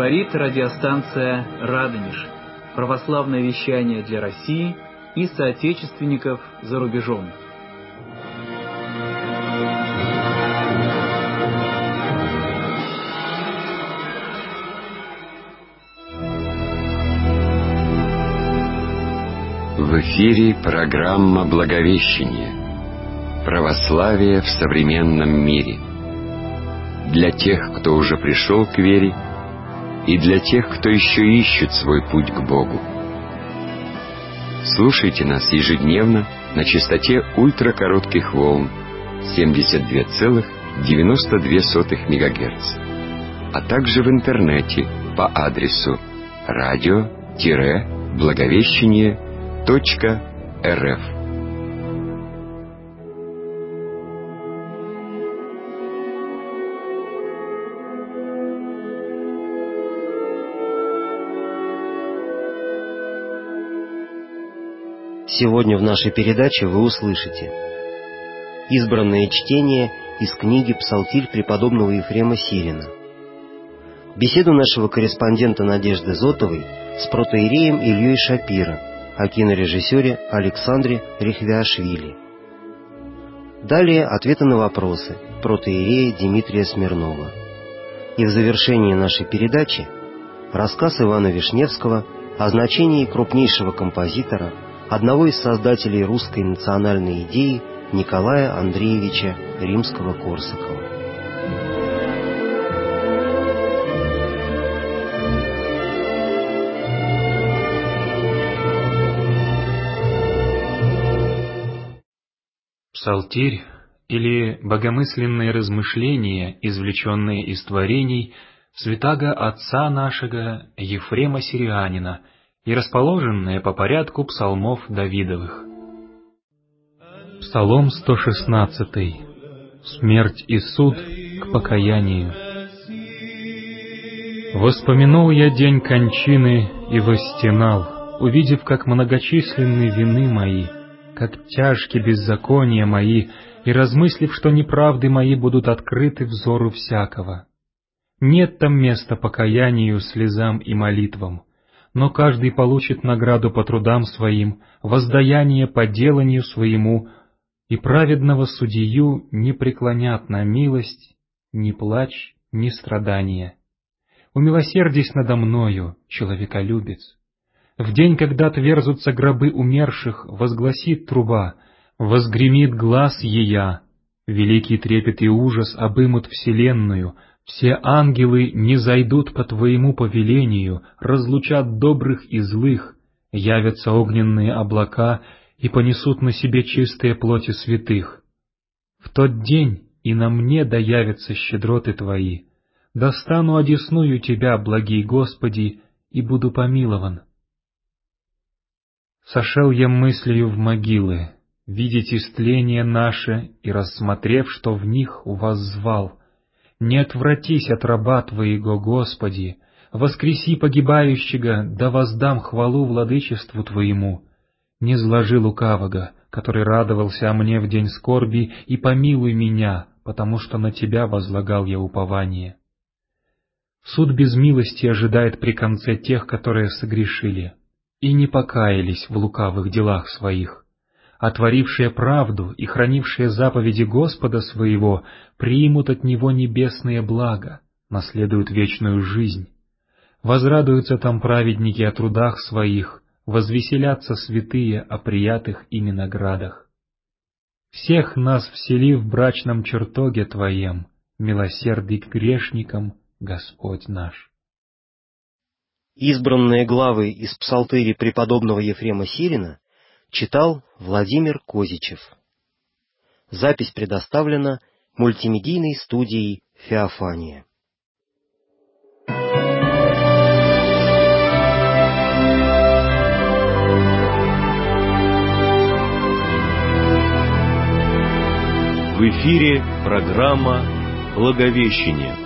Говорит радиостанция «Радонеж». Православное вещание для России и соотечественников за рубежом. В эфире программа «Благовещение. Православие в современном мире». Для тех, кто уже пришел к вере, и для тех, кто еще ищет свой путь к Богу. Слушайте нас ежедневно на частоте ультракоротких волн 72,92 МГц, а также в интернете по адресу radio-благовещение.рф. Сегодня в нашей передаче вы услышите избранное чтение из книги «Псалтирь» преподобного Ефрема Сирина, беседу нашего корреспондента Надежды Зотовой с протоиереем Ильей Шапиро о кинорежиссере Александре Рихвиашвили. Далее ответы на вопросы протоиерея Дмитрия Смирнова. И в завершении нашей передачи рассказ Ивана Вишневского о значении крупнейшего композитора, одного из создателей русской национальной идеи Николая Андреевича Римского-Корсакова. Псалтирь, или богомысленные размышления, извлеченные из творений святаго отца нашего Ефрема Сирианина и расположенные по порядку псалмов Давидовых. Псалом 116. Смерть и суд к покаянию. Воспомянул я день кончины и восстенал, увидев, как многочисленны вины мои, как тяжки беззакония мои, и размыслив, что неправды мои будут открыты взору всякого. Нет там места покаянию, слезам и молитвам, но каждый получит награду по трудам своим, воздаяние по деланию своему, и праведного судью не преклонят на милость, ни плач, ни страдания. Умилосердись надо мною, человеколюбец. В день, когда отверзутся гробы умерших, возгласит труба, возгремит глас ея, великий трепет и ужас обымут вселенную, все ангелы низойдут по Твоему повелению, разлучат добрых и злых, явятся огненные облака и понесут на себе чистые плоти святых. В тот день и на мне доявятся щедроты Твои, достану одесную Тебя, благий Господи, и буду помилован. Сошел я мыслью в могилы, видеть истление наше, и, рассмотрев, что в них воззвал, не отвратись от раба Твоего, Господи, воскреси погибающего, да воздам хвалу владычеству Твоему. Не зложи лукавого, который радовался о мне в день скорби, и помилуй меня, потому что на Тебя возлагал я упование. Суд без милости ожидает при конце тех, которые согрешили и не покаялись в лукавых делах своих, а творившие правду и хранившие заповеди Господа своего примут от Него небесные блага, наследуют вечную жизнь. Возрадуются там праведники о трудах своих, возвеселятся святые о приятых ими наградах. Всех нас всели в брачном чертоге Твоем, милосердий к грешникам, Господь наш. Избранные главы из Псалтыри преподобного Ефрема Сирина читал Владимир Козичев. Запись предоставлена мультимедийной студией «Феофания». В эфире программа «Благовещение».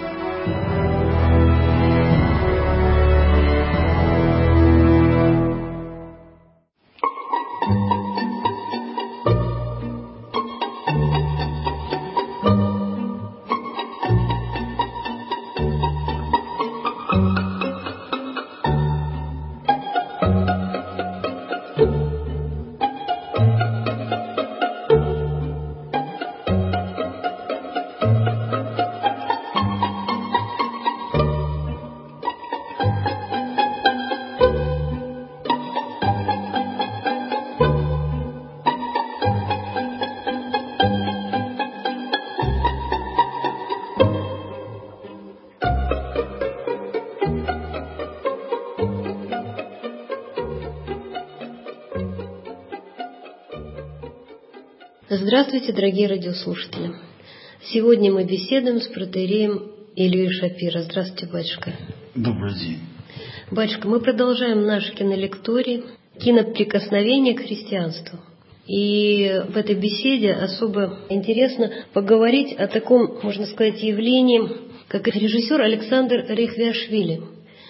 Здравствуйте, дорогие радиослушатели. Сегодня мы беседуем с протоиереем Ильей Шапира. Здравствуйте, батюшка. Добрый день. Батюшка, мы продолжаем наш кинолекторий «Киноприкосновение к христианству». И в этой беседе особо интересно поговорить о таком, можно сказать, явлении, как режиссер Александр Рихвиашвили.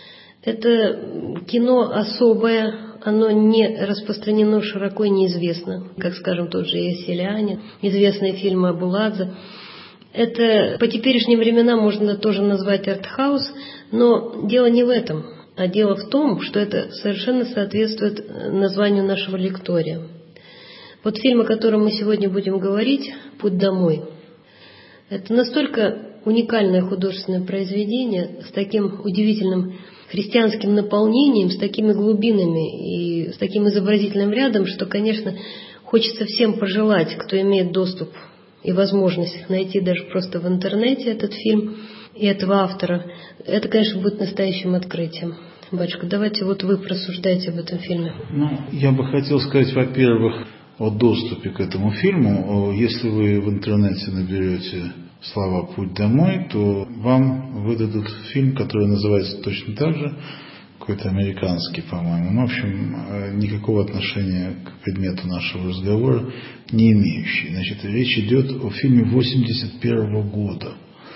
Это кино особое, оно не распространено широко и неизвестно, как, скажем, тот же «Селянин», известные фильмы Абуладзе. Это по теперешним временам можно тоже назвать артхаус, но дело не в этом, а дело в том, что это совершенно соответствует названию нашего лектория. Вот фильм, о котором мы сегодня будем говорить, «Путь домой», это настолько уникальное художественное произведение с таким удивительным христианским наполнением, с такими глубинами и с таким изобразительным рядом, что, конечно, хочется всем пожелать, кто имеет доступ и возможность найти даже просто в интернете этот фильм и этого автора. Это, конечно, будет настоящим открытием. Батюшка, давайте вот вы просуждаете об этом фильме. Я бы хотел сказать, во-первых, о доступе к этому фильму. Если вы в интернете наберете слова «Путь домой», то вам выдадут фильм, который называется точно так же, какой-то американский, по-моему. В общем, никакого отношения к предмету нашего разговора не имеющий. Значит, речь идет о фильме 1981 года.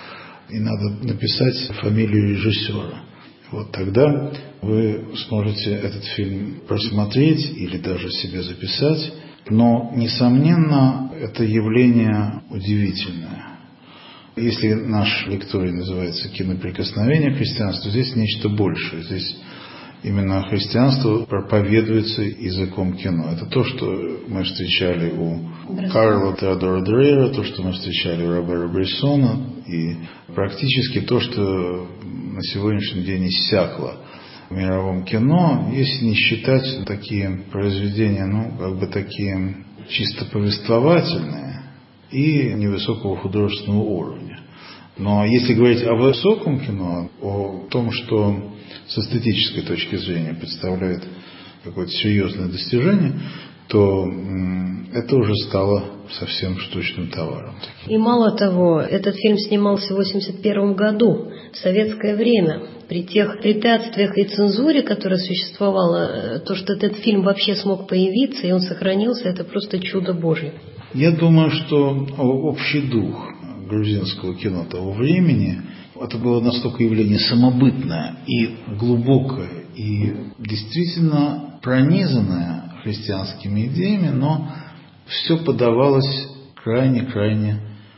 И надо написать фамилию режиссера. Вот тогда вы сможете этот фильм просмотреть или даже себе записать. Но, несомненно, это явление удивительное. Если наш лекторий называется «Киноприкосновение к христианству», здесь нечто большее. Здесь именно христианство проповедуется языком кино. Это то, что мы встречали у Карла Теодора Дрейера, то, что мы встречали у Робера Брессона, и практически то, что на сегодняшний день иссякло в мировом кино, если не считать такие произведения, такие чисто повествовательные и невысокого художественного уровня. Но если говорить о высоком кино, о том, что с эстетической точки зрения представляет какое-то серьезное достижение, то это уже стало совсем штучным товаром. И мало того, этот фильм снимался в 1981 году, в советское время. При тех препятствиях и цензуре, которая существовала, то, что этот фильм вообще смог появиться, и он сохранился, это просто чудо Божье. Я думаю, что общий дух грузинского кино того времени, это было настолько явление самобытное и глубокое, и действительно пронизанное христианскими идеями, но все подавалось крайне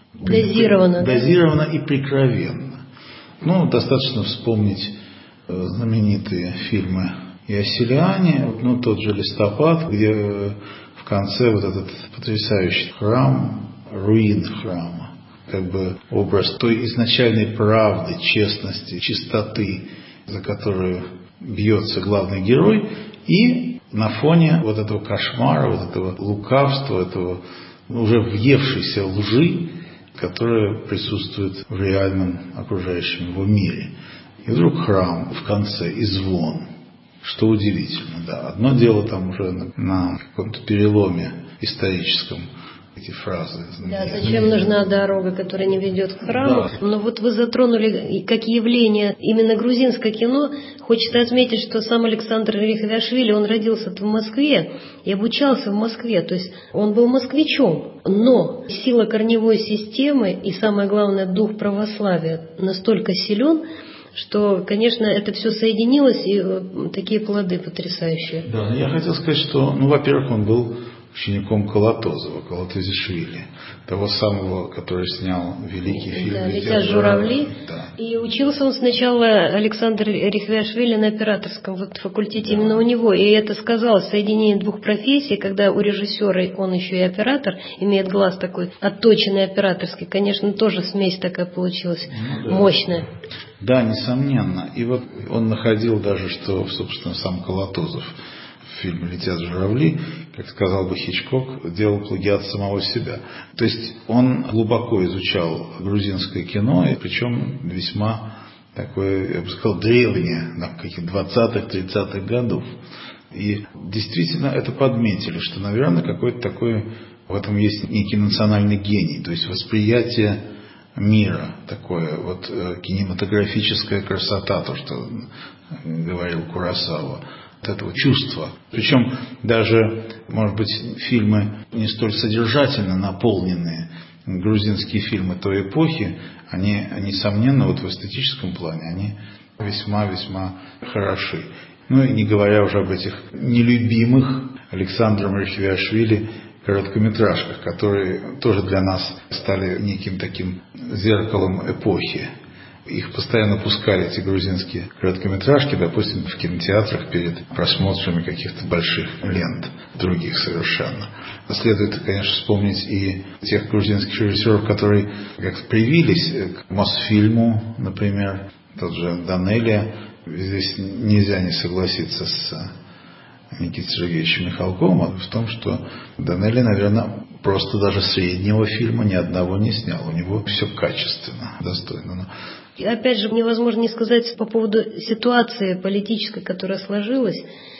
дозированно и прикровенно. Достаточно вспомнить знаменитые фильмы и о Селяне, тот же «Листопад», где в конце вот этот потрясающий храм, руины храма, как бы образ той изначальной правды, честности, чистоты, за которую бьется главный герой, и на фоне вот этого кошмара, вот этого лукавства, этого уже въевшейся лжи, которая присутствует в реальном окружающем его мире. И вдруг храм в конце и звон. Что удивительно, да. Одно дело там уже на каком-то переломе историческом, эти фразы. Да, зачем нужна дорога, которая не ведет к храму? Да. Но вот вы затронули как явление именно грузинское кино. Хочется отметить, что сам Александр Рихвиашвили, он родился-то в Москве и обучался в Москве. То есть он был москвичом. Но сила корневой системы и, самое главное, дух православия настолько силен, что, конечно, это все соединилось, и такие плоды потрясающие. Да, я хотел сказать, что, во-первых, он был учеником Колотозова, Колотозишвили, того самого, который снял великий фильм «Летят журавли». Да. И учился он сначала, Александр Рихвиашвили, на операторском факультете, да. Именно у него. И это сказалось соединение двух профессий, когда у режиссера он еще и оператор, имеет глаз такой отточенный операторский. Конечно, тоже смесь такая получилась, мощная. Да, несомненно. И вот он находил даже, что, собственно, сам Колотозов в фильме «Летят журавли», как сказал бы Хичкок, делал плагиат самого себя. То есть он глубоко изучал грузинское кино, и причем весьма такое, я бы сказал, древнее, каких-то 20-х, 30-х годов. И действительно это подметили, что, наверное, какое-то такое В этом есть некий национальный гений, то есть восприятие мира, такое вот кинематографическая красота, то, что говорил Куросава, вот этого чувства. Причем даже, может быть, фильмы не столь содержательно наполненные, грузинские фильмы той эпохи, они, несомненно, вот в эстетическом плане, они весьма-весьма хороши. Ну и не говоря уже об этих нелюбимых Александром Рахивиашвили короткометражках, которые тоже для нас стали неким таким зеркалом эпохи. Их постоянно пускали, эти грузинские короткометражки, допустим, в кинотеатрах перед просмотрами каких-то больших лент, других совершенно. Следует, конечно, вспомнить и тех грузинских режиссеров, которые как-то привились к Мосфильму, например, тот же Данелия. Здесь нельзя не согласиться с Никитой Сергеевичем Михалковым в том, что Данелия, наверное, просто даже среднего фильма ни одного не снял. У него все качественно, достойно. И опять же, невозможно не сказать по поводу ситуации политической, которая сложилась,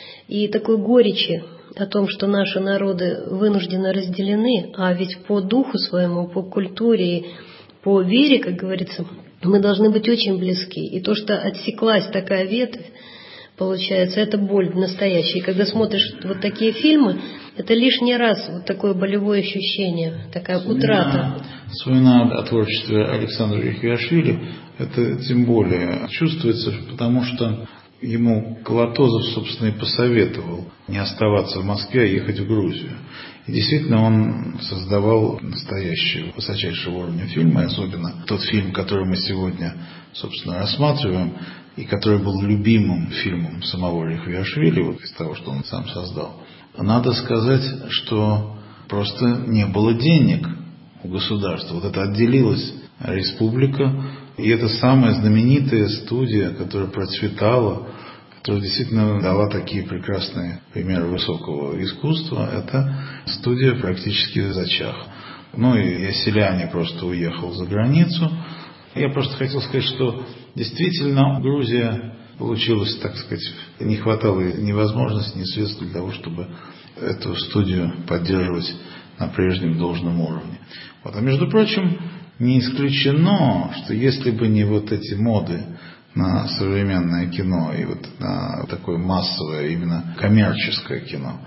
и такой горечи о том, что наши народы вынуждены разделены, а ведь по духу своему, по культуре и по вере, как говорится, мы должны быть очень близки. И то, что отсеклась такая ветвь, получается, это боль настоящая. И когда смотришь вот такие фильмы, это лишний раз вот такое болевое ощущение, такая утрата. Вспоминая о творчестве Александра Рахивиашвили, это тем более чувствуется, потому что ему Колотозов, собственно, и посоветовал не оставаться в Москве, а ехать в Грузию. И действительно, он создавал настоящие высочайшего уровня фильмы, особенно тот фильм, который мы сегодня, собственно, рассматриваем, и который был любимым фильмом самого Рахивиашвили, вот из того, что он сам создал. Надо сказать, что просто не было денег у государства. Вот это отделилась республика, и это самая знаменитая студия, которая процветала, которая действительно дала такие прекрасные примеры высокого искусства, это студия практически зачах. Ну и Яселяне просто уехал за границу. Я просто хотел сказать, что действительно Грузия получилась, так сказать, не хватало ни возможности, ни средств для того, чтобы эту студию поддерживать на прежнем должном уровне. Вот. А между прочим, не исключено, что если бы не вот эти моды на современное кино и вот на такое массовое, именно коммерческое кино,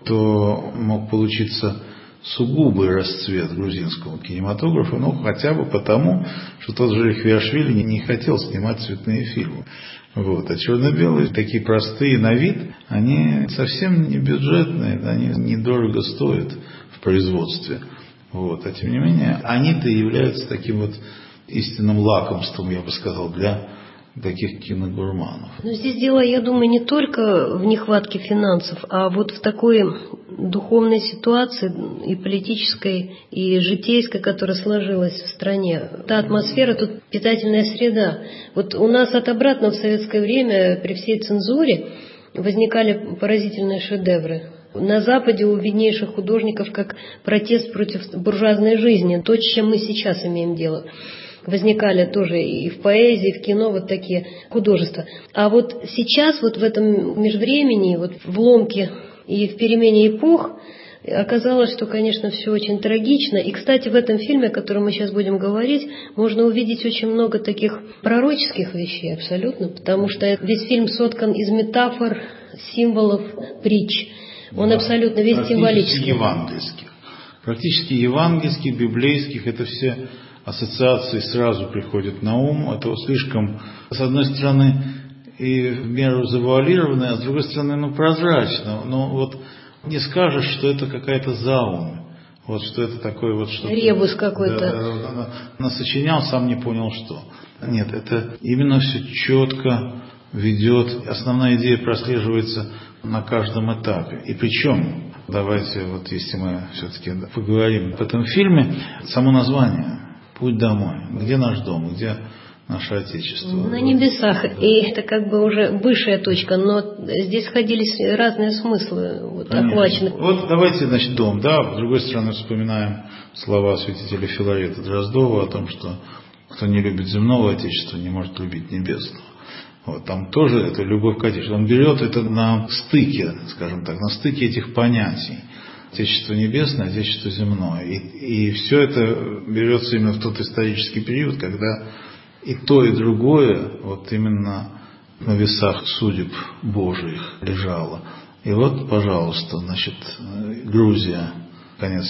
то мог получиться сугубый расцвет грузинского кинематографа, ну, хотя бы потому, что тот же Рахивиашвили не хотел снимать цветные фильмы. Вот. А черно-белые, такие простые на вид, они совсем не бюджетные, они недорого стоят в производстве. Вот. А тем не менее, они-то являются таким вот истинным лакомством, я бы сказал, для таких киногурманов. Но здесь дело, я думаю, не только в нехватке финансов, а вот в такой духовной ситуации и политической, и житейской, которая сложилась в стране. Та атмосфера, тут питательная среда. Вот у нас от обратно в советское время при всей цензуре возникали поразительные шедевры. На Западе у виднейших художников как протест против буржуазной жизни, то, с чем мы сейчас имеем дело. Возникали тоже и в поэзии, и в кино вот такие художества. А вот сейчас, вот в этом межвремени, вот в ломке и в перемене эпох, оказалось, что, конечно, все очень трагично. И, кстати, в этом фильме, о котором мы сейчас будем говорить, можно увидеть очень много таких пророческих вещей абсолютно, потому что весь фильм соткан из метафор, символов, притч. Он абсолютно весь символический. Практически евангельских, библейских, это все ассоциации сразу приходят на ум. Это слишком, с одной стороны, и в меру завуалированно, а с другой стороны, прозрачно. Но вот не скажешь, что это какая-то заум. Вот что это такое вот что-то. Ребус какой-то. Да, насочинял, сам не понял, что. Нет, это именно все четко ведет. Основная идея прослеживается на каждом этапе. И причем, давайте вот если мы все-таки поговорим об этом фильме, само название «Путь домой». Где наш дом? Где наше Отечество? На небесах. И это как бы уже высшая точка, но здесь сходились разные смыслы охвачены. Вот давайте, значит, дом, да. С другой стороны, вспоминаем слова святителя Филарета Дроздова о том, что кто не любит земного Отечества, не может любить небесного. Вот, там тоже это любовь к Отечеству. Он берет это на стыке, скажем так, на стыке этих понятий. Отечество небесное, Отечество земное. И все это берется именно в тот исторический период, когда и то, и другое вот именно на весах судеб Божьих лежало. И вот, пожалуйста, значит, Грузия, конец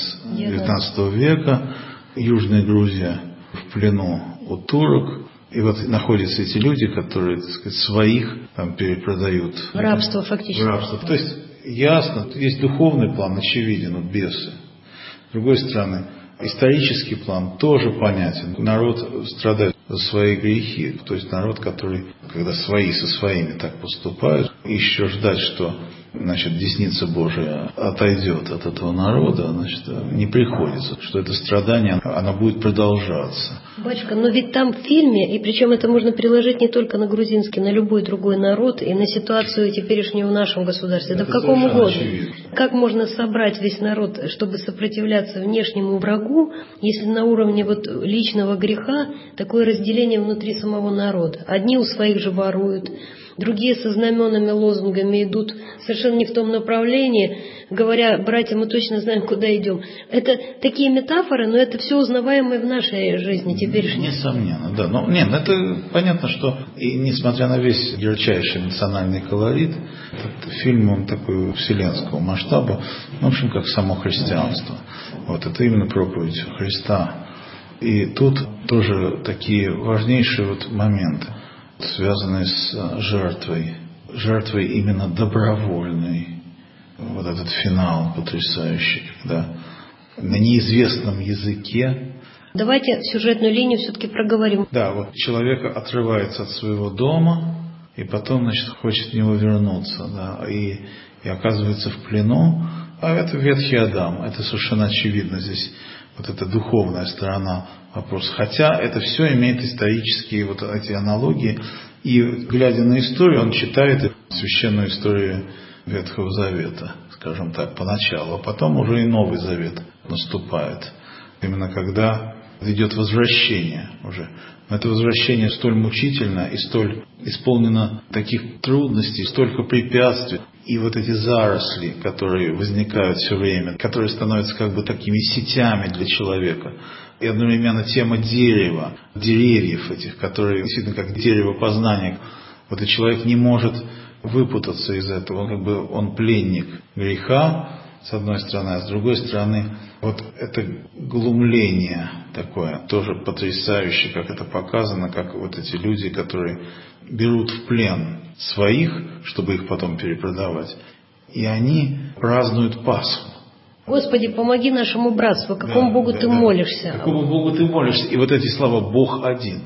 XIX века, Южная Грузия в плену у турок. И вот находятся эти люди, которые, так сказать, своих там перепродают. В рабство фактически. В рабство. То есть ясно, есть духовный план, очевиден, вот бесы. С другой стороны, исторический план тоже понятен. Народ страдает за свои грехи. То есть народ, который, когда свои со своими так поступают, еще ждать, что, значит, десница Божия отойдет от этого народа, значит, не приходится. Что это страдание, оно будет продолжаться. Батюшка, но ведь там в фильме, и причем это можно переложить не только на грузинский, на любой другой народ, и на ситуацию теперешнюю в нашем государстве, да в каком угодно. Очевидно. Как можно собрать весь народ, чтобы сопротивляться внешнему врагу, если на уровне вот личного греха такое разделение внутри самого народа? Одни у своих же воруют, другие со знаменами, лозунгами идут совершенно не в том направлении, говоря: братья, мы точно знаем, куда идем. Это такие метафоры, но это все узнаваемое в нашей жизни теперешней. Несомненно, да. Но нет, это понятно, что и несмотря на весь ярчайший национальный колорит, этот фильм, он такой вселенского масштаба, в общем, как само христианство. Вот это именно проповедь Христа. И тут тоже такие важнейшие вот моменты, связанные с жертвой. Жертвой именно добровольной. Вот этот финал потрясающий, когда на неизвестном языке. Давайте сюжетную линию все-таки проговорим. Да, вот человек отрывается от своего дома и потом, значит, хочет в него вернуться, да, и оказывается в плену. А это ветхий Адам, это совершенно очевидно здесь. Вот эта духовная сторона вопроса. Хотя это все имеет исторические вот эти аналогии. И, глядя на историю, он читает священную историю Ветхого Завета, скажем так, поначалу. А потом уже и Новый Завет наступает. Именно когда идет возвращение уже. Но это возвращение столь мучительно и столь исполнено таких трудностей, столько препятствий. И вот эти заросли, которые возникают все время, которые становятся как бы такими сетями для человека. И одновременно тема дерева, деревьев этих, которые действительно как дерево познания. Вот и человек не может выпутаться из этого. Он как бы он пленник греха, с одной стороны, а с другой стороны, вот это глумление такое, тоже потрясающе, как это показано, как вот эти люди, которые берут в плен своих, чтобы их потом перепродавать, и они празднуют Пасху. Господи, помоги нашему братству, какому Богу ты молишься? Какому Богу ты молишься? И вот эти слова «Бог один».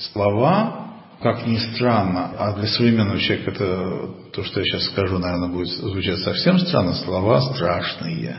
Слова, как ни странно, а для современного человека это, то, что я сейчас скажу, наверное, будет звучать совсем странно, слова страшные.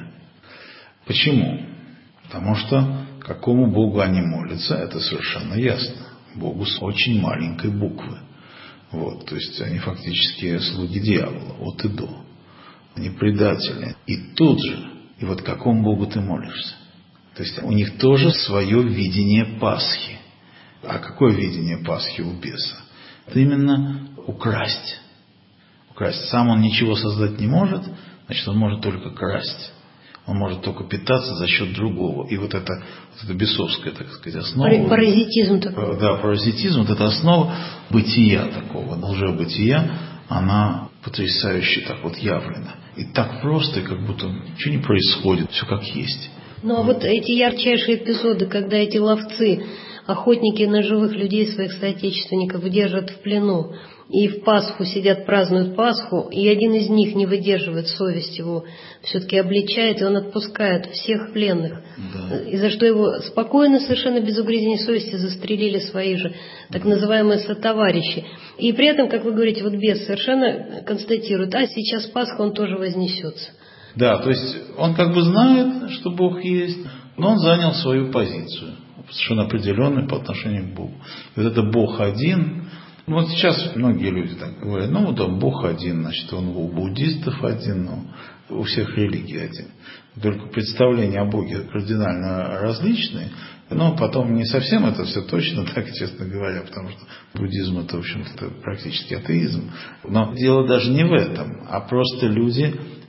Почему? Потому что какому Богу они молятся, это совершенно ясно. Богу с очень маленькой буквы. Вот, то есть они фактически слуги дьявола, от и до. Они предатели. И тут же, и вот какому Богу ты молишься? То есть у них тоже свое видение Пасхи. А какое видение Пасхи у беса? Это именно украсть. Украсть. Сам он ничего создать не может, значит, он может только красть. Он может только питаться за счет другого. И вот это бесовская, так сказать, основа. Паразитизм такой. Да, паразитизм, вот эта основа бытия такого, лжебытия, она потрясающе так вот явлена. И так просто, и как будто ничего не происходит, все как есть. Ну а вот эти ярчайшие эпизоды, когда эти ловцы, охотники на живых людей, своих соотечественников, держат в плену, и в Пасху сидят, празднуют Пасху, и один из них не выдерживает, совесть его все-таки обличает, и он отпускает всех пленных. Да. И за что его спокойно, совершенно без угрызений совести застрелили свои же так называемые сотоварищи. И при этом, как вы говорите, вот бес совершенно констатирует: а сейчас Пасха, он тоже вознесется. Да, то есть он как бы знает, что Бог есть, но он занял свою позицию, совершенно определенную по отношению к Богу. И вот это Бог один. Вот сейчас многие люди так говорят: ну да, Бог один, значит, он у буддистов один, но у всех религий один. Только представления о Боге кардинально различные, но потом не совсем это все точно так, честно говоря, потому что буддизм это, в общем-то, практически атеизм. Но дело даже не в этом, а просто люди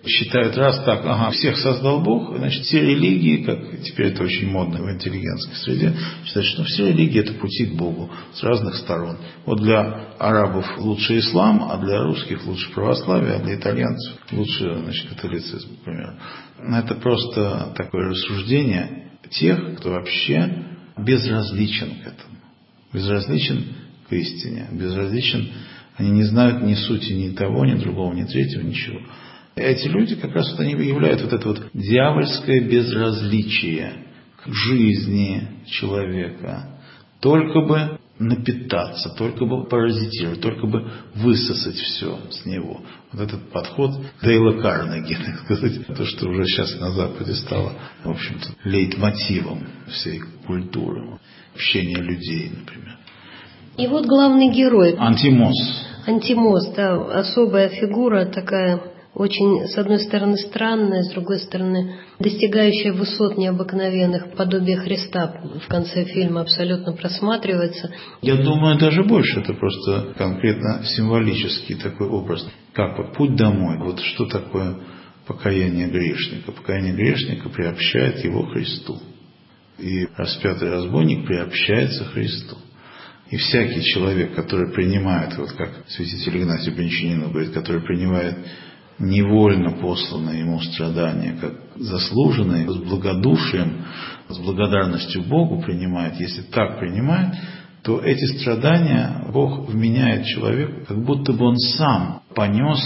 считают, раз так, всех создал Бог, значит, все религии, как теперь это очень модно в интеллигентской среде, считают, что все религии – это пути к Богу с разных сторон. Вот для арабов лучше ислам, а для русских лучше православие, а для итальянцев лучше, значит, католицизм, например. Это просто такое рассуждение тех, кто вообще безразличен к этому, безразличен к истине, безразличен, они не знают ни сути ни того, ни другого, ни третьего, ничего. Эти люди как раз вот они выявляют вот это вот дьявольское безразличие к жизни человека, только бы напитаться, только бы паразитировать, только бы высосать все с него. Вот этот подход Дейла Карнеги, так сказать, то, что уже сейчас на Западе стало, в общем-то, лейтмотивом всей культуры, общения людей, например. И вот главный герой. Антимос. Антимос, да, особая фигура такая, очень, с одной стороны, странная, с другой стороны, достигающая высот необыкновенных, подобие Христа в конце фильма абсолютно просматривается. Я думаю, даже больше, это просто конкретно символический такой образ. Как вот путь домой, вот что такое покаяние грешника? Покаяние грешника приобщает его к Христу. И распятый разбойник приобщается к Христу. И всякий человек, который принимает, вот как святитель Игнатий Брянчанин говорит, который принимает невольно посланное ему страдания, как заслуженное, с благодушием, с благодарностью Богу принимает, если так принимает, то эти страдания Бог вменяет человеку, как будто бы он сам понес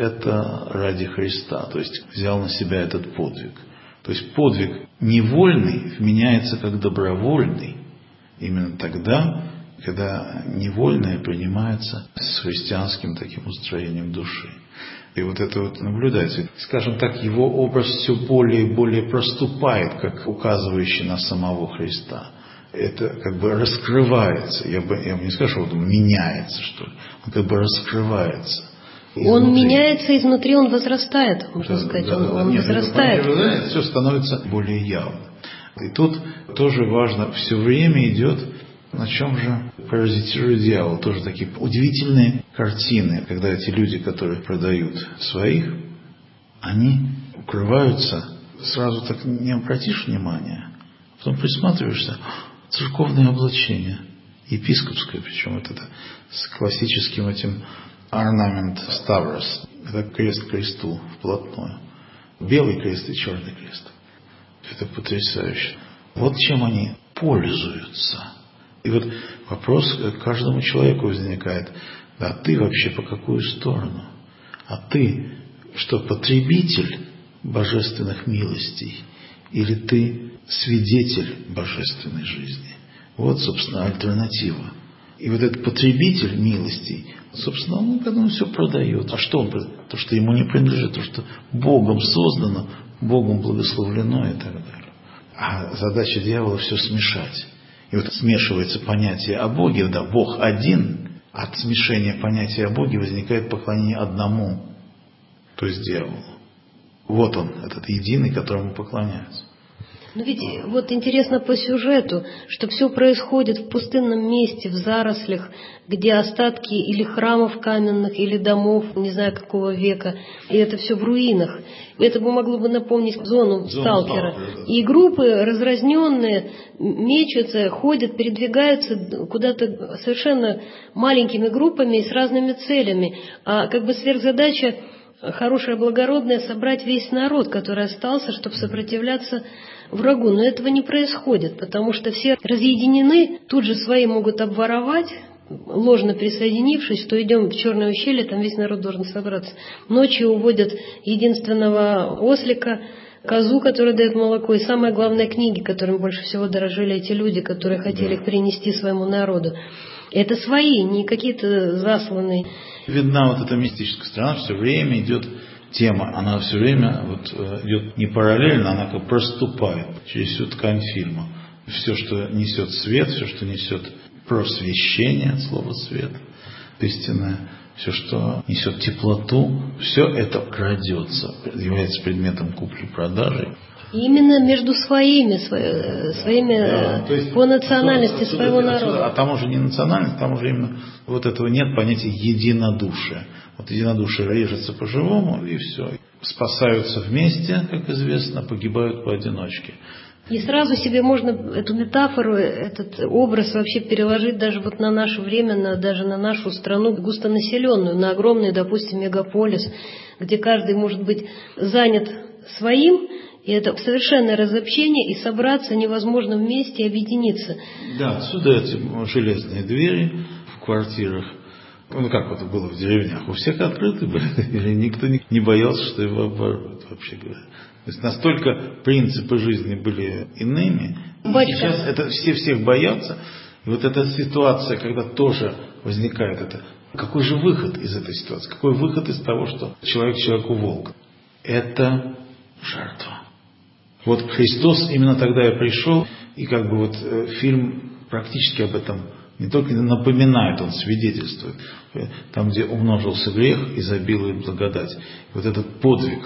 это ради Христа, то есть взял на себя этот подвиг. То есть подвиг невольный вменяется как добровольный именно тогда, когда невольное принимается с христианским таким устроением души. И вот это вот наблюдается. Скажем так, его образ все более и более проступает, как указывающий на самого Христа. Это как бы раскрывается. Я бы не сказал, что он меняется, что ли. Он как бы раскрывается. Изнутри. Он меняется изнутри, он возрастает, можно сказать. Он возрастает. Все становится более явно. И тут тоже важно, все время идет, на чем же паразитирует дьявол. Тоже такие удивительные картины, когда эти люди, которые продают своих, они укрываются, сразу так не обратишь внимания, потом присматриваешься, церковное облачение, епископское, причем это с классическим этим орнамент ставрос, это крест к кресту вплотную, белый крест и черный крест. Это потрясающе. Вот чем они пользуются. И вот вопрос к каждому человеку возникает, а ты вообще по какую сторону? А ты что, потребитель божественных милостей? Или ты свидетель божественной жизни? Вот, собственно, альтернатива. И вот этот потребитель милостей, собственно, он потом все продает. А что он продает? То, что ему не принадлежит, то, что Богом создано, Богом благословлено и так далее. А задача дьявола все смешать. И вот смешивается понятие о Боге, да, Бог один, от смешения понятия о Боге возникает поклонение одному, то есть дьяволу. Вот он, этот единый, которому поклоняются. Но ведь вот интересно по сюжету, что все происходит в пустынном месте, в зарослях, где остатки или храмов каменных, или домов, не знаю какого века, и это все в руинах. Это бы могло бы напомнить зону сталкера. Да. И группы разразненные мечутся, ходят, передвигаются куда-то совершенно маленькими группами и с разными целями. А как бы сверхзадача хорошая, благородная, собрать весь народ, который остался, чтобы сопротивляться врагу. Но этого не происходит, потому что все разъединены, тут же свои могут обворовать, ложно присоединившись, что идем в Черное ущелье, там весь народ должен собраться. Ночью уводят единственного ослика, козу, которая дает молоко, и самое главное книги, которыми больше всего дорожили эти люди, которые хотели их принести своему народу. Это свои, не какие-то засланные. Видна вот эта мистическая сторона, все время идет тема, она все время вот идет не параллельно, она как проступает через всю ткань фильма. Все, что несет свет, все, что несет просвещение от слова свет, истинное, все, что несет теплоту, все это крадется, является предметом купли-продажи. Именно между своими по национальности своего народа. А там уже не национальность, там уже именно вот этого нет понятия единодушия. Вот единодушие режется по-живому, и все. спасаются вместе, как известно, погибают поодиночке. И сразу себе можно эту метафору, этот образ вообще переложить даже вот на наше время, даже на нашу страну густонаселенную, на огромный, допустим, мегаполис, где каждый может быть занят своим, и это совершенное разобщение, и собраться невозможно вместе, объединиться. Да, отсюда эти железные двери в квартирах. Ну, как это было в деревнях? У всех открыты были, или никто не боялся, что его обворуют, вообще говоря. То есть настолько принципы жизни были иными. Сейчас это все всех боятся. И вот эта ситуация, когда тоже возникает это, какой же выход из этой ситуации? Какой выход из того, что человек человеку волк? Это жертва. Вот Христос именно тогда и пришел, и как бы вот фильм практически об этом не только напоминает, он свидетельствует. Там, где умножился грех, изобилует благодать. Вот этот подвиг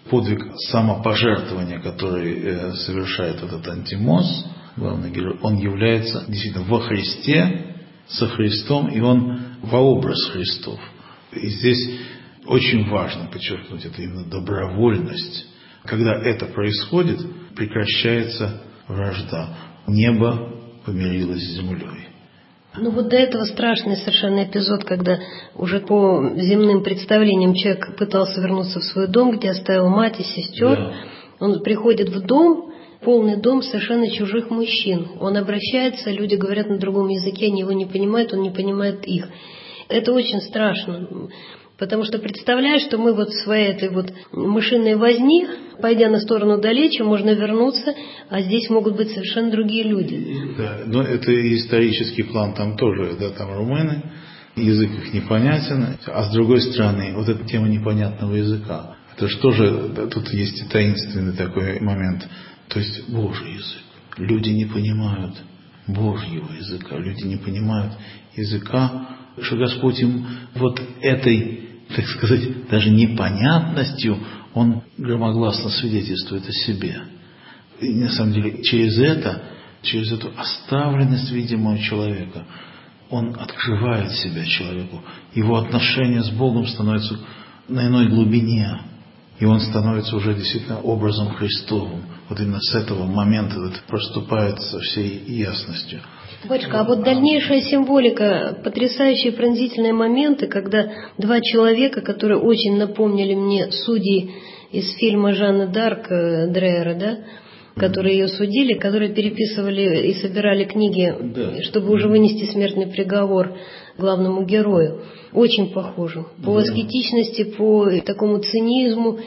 самопожертвования, который совершает этот Антимос, главный герой, он является действительно во Христе, со Христом, и он во образ Христов. И здесь очень важно подчеркнуть это именно добровольность. Когда это происходит, прекращается вражда. Небо помирилось с землей. Ну вот до этого страшный совершенно эпизод, когда уже по земным представлениям человек пытался вернуться в свой дом, где оставил мать и сестер. Да. Он приходит в дом, полный дом совершенно чужих мужчин. Он обращается, люди говорят на другом языке, они его не понимают, он не понимает их. Это очень страшно. Потому что представляешь, что мы вот в своей этой вот мышиной возни, пойдя на сторону далече, можно вернуться, а здесь могут быть совершенно другие люди. Да, но это и исторический план там тоже, да, там румыны, язык их непонятен, а с другой стороны, вот эта тема непонятного языка, это же тоже, да, тут есть и таинственный такой момент, то есть Божий язык. Люди не понимают Божьего языка, люди не понимают языка, что Господь им вот этой, так сказать, даже непонятностью, Он громогласно свидетельствует о себе. И на самом деле через эту оставленность видимого человека, Он открывает себя человеку. Его отношения с Богом становятся на иной глубине. И он становится уже действительно образом Христовым. Вот именно с этого момента это проступает со всей ясностью. Батюшка, а вот дальнейшая символика, потрясающие пронзительные моменты, когда два человека, которые очень напомнили мне судей из фильма Жанны д'Арк Дрейера, да, которые ее судили, которые переписывали и собирали книги, да, чтобы уже вынести смертный приговор главному герою. Очень похоже. По аскетичности, по такому цинизму.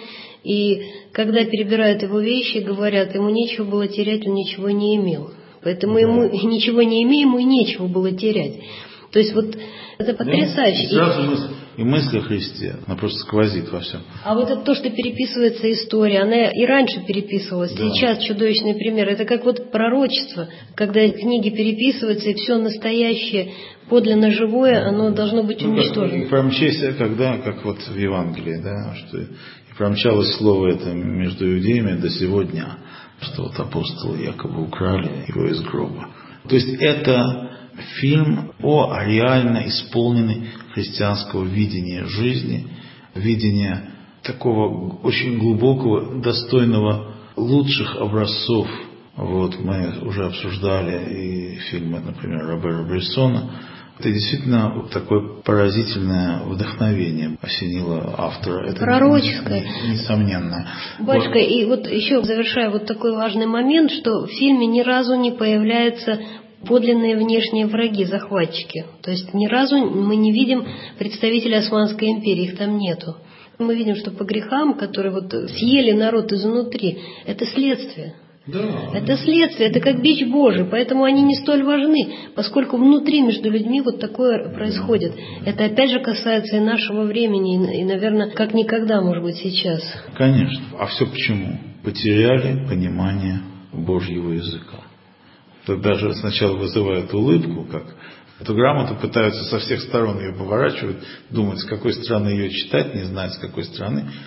И когда перебирают его вещи, говорят, ему нечего было терять, он ничего не имел. Поэтому ему ничего не имея, ему и нечего было терять. То есть вот это потрясающе. И сразу мысль о Христе, она просто сквозит во всем. А вот это то, что переписывается история, она и раньше переписывалась, да. Сейчас чудовищный пример. Это как вот пророчество, когда книги переписываются, и все настоящее, подлинно живое, оно должно быть уничтожено. И промчайся, когда, как вот в Евангелии, да, что и промчалось слово это между иудеями до сего дня, что вот апостолы якобы украли его из гроба. То есть это фильм о реально исполненной христианского видения жизни, видения такого очень глубокого, достойного лучших образцов. Вот мы уже обсуждали и фильмы, например, Робера Брессона. Это действительно такое поразительное вдохновение осенило автора. Это пророческое. Несомненно. Батюшка, и вот еще завершая вот такой важный момент, что в фильме ни разу не появляются подлинные внешние враги, захватчики. То есть ни разу мы не видим представителей Османской империи, их там нету. Мы видим, что по грехам, которые вот съели народ изнутри, это следствие. Да. Это следствие, это как бич Божий, поэтому они не столь важны, поскольку внутри между людьми вот такое происходит. Это опять же касается и нашего времени, и, наверное, как никогда, может быть, сейчас. Конечно. А все почему? Потеряли понимание Божьего языка. Это даже сначала вызывает улыбку, как эту грамоту пытаются со всех сторон ее поворачивать, думают, с какой стороны ее читать, не знают, с какой стороны.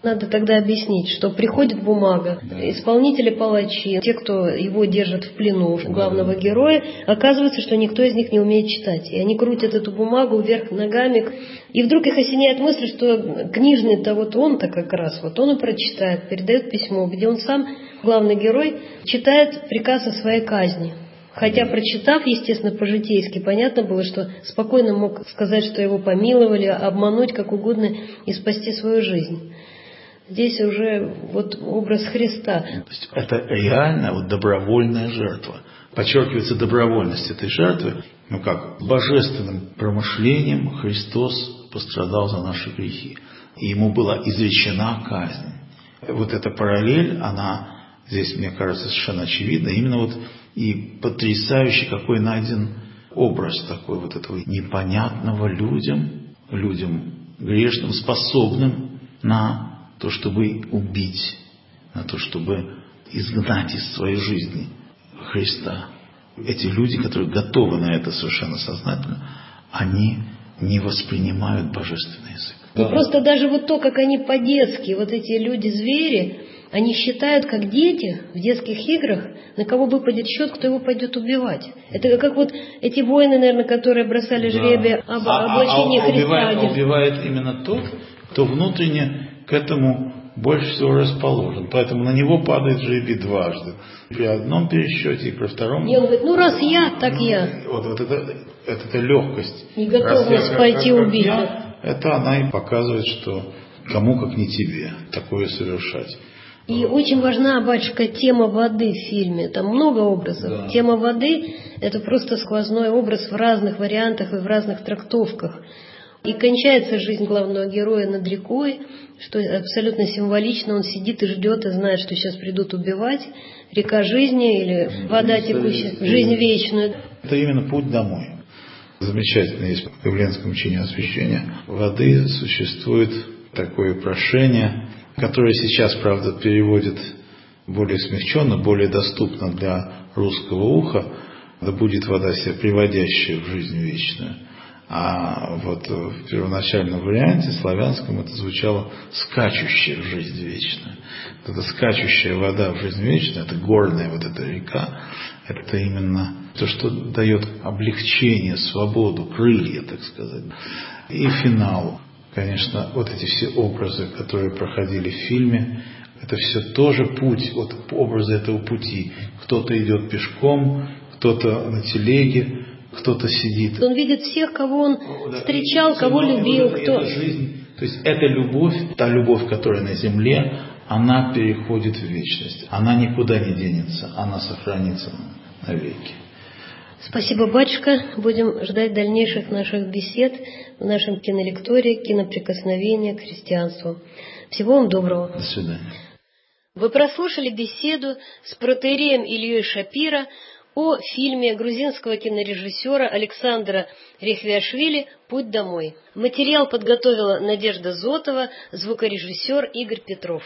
Надо тогда объяснить, что приходит бумага, исполнители-палачи, те, кто его держит в плену, главного героя, оказывается, что никто из них не умеет читать. И они крутят эту бумагу вверх ногами, и вдруг их осеняет мысль, что книжный-то вот он-то как раз, вот он и прочитает, передает письмо, где он сам, главный герой, читает приказ о своей казни. Хотя, прочитав, естественно, по-житейски, понятно было, что спокойно мог сказать, что его помиловали, обмануть как угодно и спасти свою жизнь. Здесь уже вот образ Христа. То есть это реально вот добровольная жертва. Подчеркивается добровольность этой жертвы. Божественным промышлением Христос пострадал за наши грехи. И ему была изречена казнь. Вот эта параллель, она здесь, мне кажется, совершенно очевидна. Именно вот и потрясающий какой найден образ такой вот этого непонятного людям грешным, способным на то, чтобы убить, на то, чтобы изгнать из своей жизни Христа. Эти люди, которые готовы на это совершенно сознательно, они не воспринимают божественный язык. Да. Просто даже вот то, как они по-детски, вот эти люди-звери, они считают, как дети в детских играх, на кого выпадет счет, кто его пойдет убивать. Это как вот эти воины, наверное, которые бросали жребий об облачении Христа. Убивает именно тот, кто внутренне к этому больше всего расположен. Поэтому на него падает жребий дважды. При одном пересчете и при втором. И он говорит, раз я, так я. Вот это легкость. И готовность пойти убить. Это она и показывает, что кому как не тебе такое совершать. И очень важна, батюшка, тема воды в фильме. Там много образов. Да. Тема воды – это просто сквозной образ в разных вариантах и в разных трактовках. И кончается жизнь главного героя над рекой, что абсолютно символично. Он сидит и ждет, и знает, что сейчас придут убивать. Река жизни или вода текущая, жизнь вечную. Это именно путь домой. Замечательно есть в Явленском учении освящения воды существует такое прошение, которое сейчас, правда, переводит более смягченно, более доступно для русского уха. Да будет вода себя приводящая в жизнь вечную. А вот в первоначальном варианте славянском это звучало скачущая в жизнь вечную. Эта скачущая вода в жизнь вечную, это горная вот эта река, это именно то, что дает облегчение, свободу, крылья, так сказать. И финал. Конечно, вот эти все образы, которые проходили в фильме, это все тоже путь, вот образы этого пути. Кто-то идет пешком, кто-то на телеге, кто-то сидит. Он видит всех, кого он встречал, кого любил. Кто... Жизнь, то есть эта любовь, та любовь, которая на земле, она переходит в вечность. Она никуда не денется, она сохранится навеки. Спасибо, батюшка. Будем ждать дальнейших наших бесед в нашем кинолектории «Киноприкосновение к христианству». Всего вам доброго. До свидания. Вы прослушали беседу с протоиереем Ильей Шапира о фильме грузинского кинорежиссера Александра Рехвиашвили «Путь домой». Материал подготовила Надежда Зотова, звукорежиссер Игорь Петров.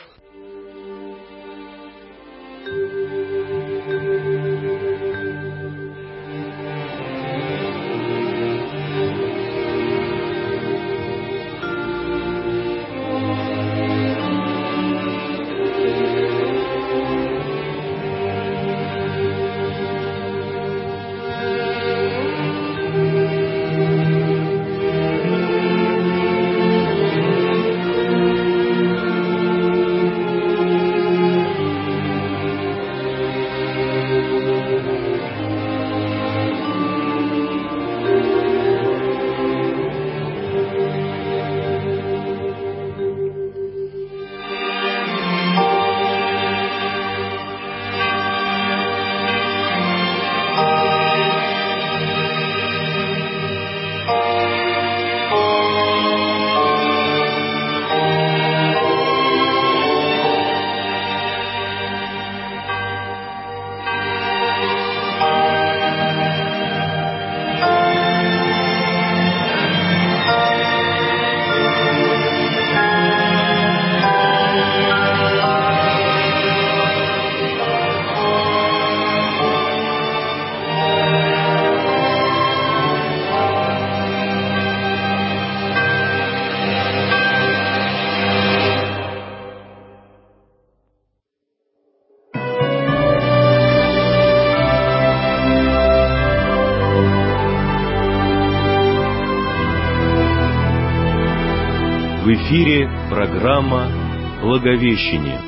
эфире программа «Благовещение».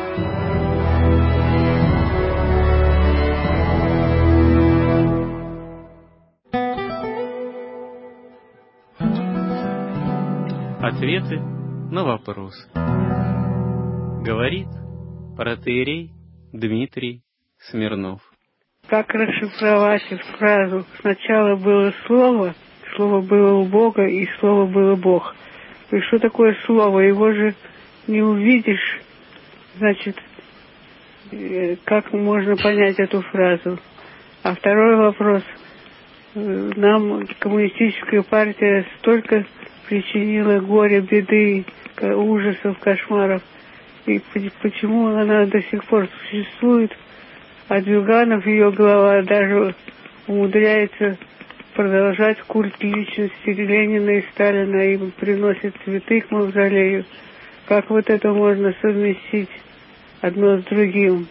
Ответы на вопросы. Говорит протоиерей Дмитрий Смирнов. Как расшифровать эту фразу? Сначала было слово, слово было у Бога, и слово было Бог. И что такое слово? Его же не увидишь. Значит, как можно понять эту фразу? А второй вопрос. Нам коммунистическая партия столько причинила горя, беды, ужасов, кошмаров. И почему она до сих пор существует? А Зюганов, ее глава, даже умудряется продолжать культ личности Ленина и Сталина и приносит цветы к мавзолею. Как вот это можно совместить одно с другим?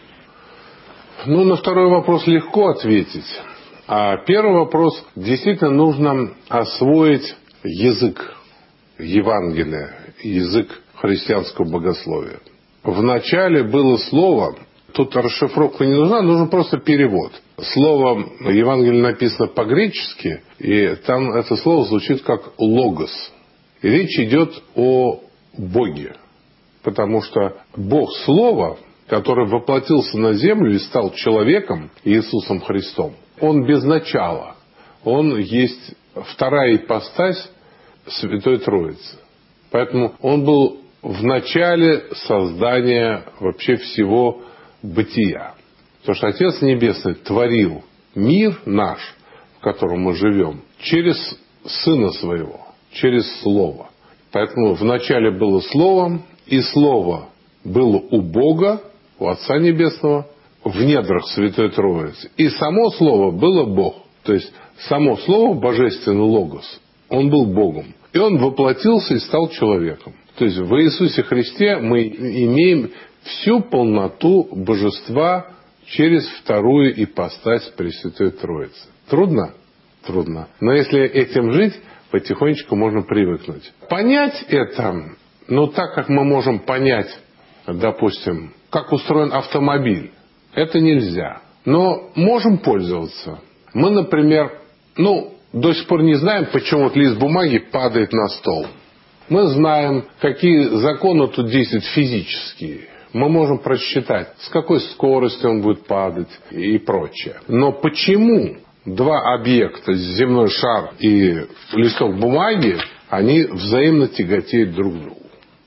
На второй вопрос легко ответить. А первый вопрос, действительно нужно освоить язык Евангелия, язык христианского богословия. Вначале было слово, тут расшифровка не нужна, нужен просто перевод. Слово Евангелие написано по-гречески, и там это слово звучит как «логос». И речь идет о Боге, потому что Бог Слово, который воплотился на землю и стал человеком, Иисусом Христом, Он без начала, Он есть вторая ипостась Святой Троицы. Поэтому Он был в начале создания вообще всего бытия. Потому что Отец Небесный творил мир наш, в котором мы живем, через Сына Своего, через Слово. Поэтому вначале было Слово, и Слово было у Бога, у Отца Небесного, в недрах Святой Троицы. И само Слово было Бог. То есть само Слово, Божественный Логос, Он был Богом. И Он воплотился и стал человеком. То есть в Иисусе Христе мы имеем всю полноту Божества через вторую ипостась Пресвятой Троицы. Трудно? Трудно. Но если этим жить, потихонечку можно привыкнуть. Понять это, так как мы можем понять, допустим, как устроен автомобиль, это нельзя. Но можем пользоваться. Мы, например, до сих пор не знаем, почему лист бумаги падает на стол. Мы знаем, какие законы тут действуют физические. Мы можем просчитать, с какой скоростью он будет падать и прочее. Но почему два объекта, земной шар и листок бумаги, они взаимно тяготеют друг к другу?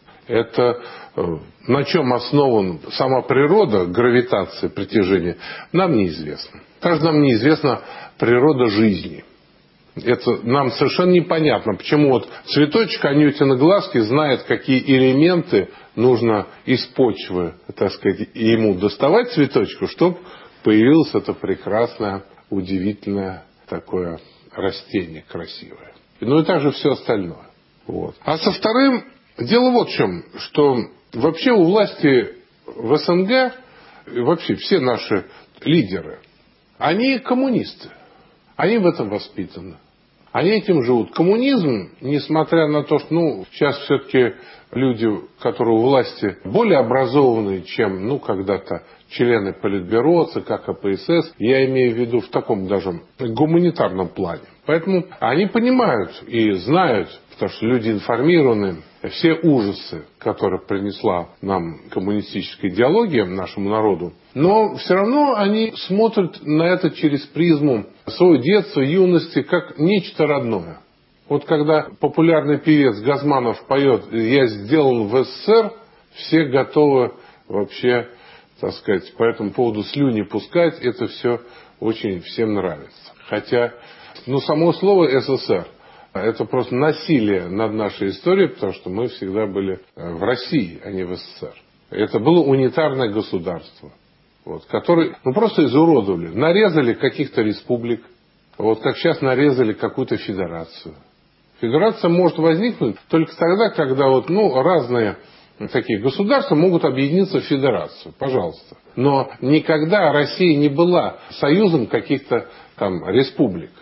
Это на чем основана сама природа, гравитация, притяжение, нам неизвестно. Также нам неизвестна природа жизни. Это нам совершенно непонятно, почему цветочек Анютины глазки знает, какие элементы нужно из почвы, так сказать, ему доставать цветочку, чтобы появилось это прекрасное, удивительное такое растение красивое. И также все остальное. А со вторым, дело вот в чем, что вообще у власти в СНГ, вообще все наши лидеры, они коммунисты. Они в этом воспитаны. Они этим живут. Коммунизм, несмотря на то, что сейчас все-таки люди, которые у власти, более образованные, чем когда-то члены Политбюро, ЦК КПСС, я имею в виду в таком даже гуманитарном плане. Поэтому они понимают и знают, потому что люди информированы, все ужасы, которые принесла нам коммунистическая идеология, нашему народу, но все равно они смотрят на это через призму своего детства, юности, как нечто родное. Когда популярный певец Газманов поет «Я сделан в СССР», все готовы вообще, так сказать, по этому поводу слюни пускать, это все очень всем нравится. Хотя, само слово «СССР» это просто насилие над нашей историей, потому что мы всегда были в России, а не в СССР. Это было унитарное государство, которое просто изуродовали. Нарезали каких-то республик, как сейчас нарезали какую-то федерацию. Федерация может возникнуть только тогда, когда разные такие государства могут объединиться в федерацию. Пожалуйста. Но никогда Россия не была союзом каких-то республик.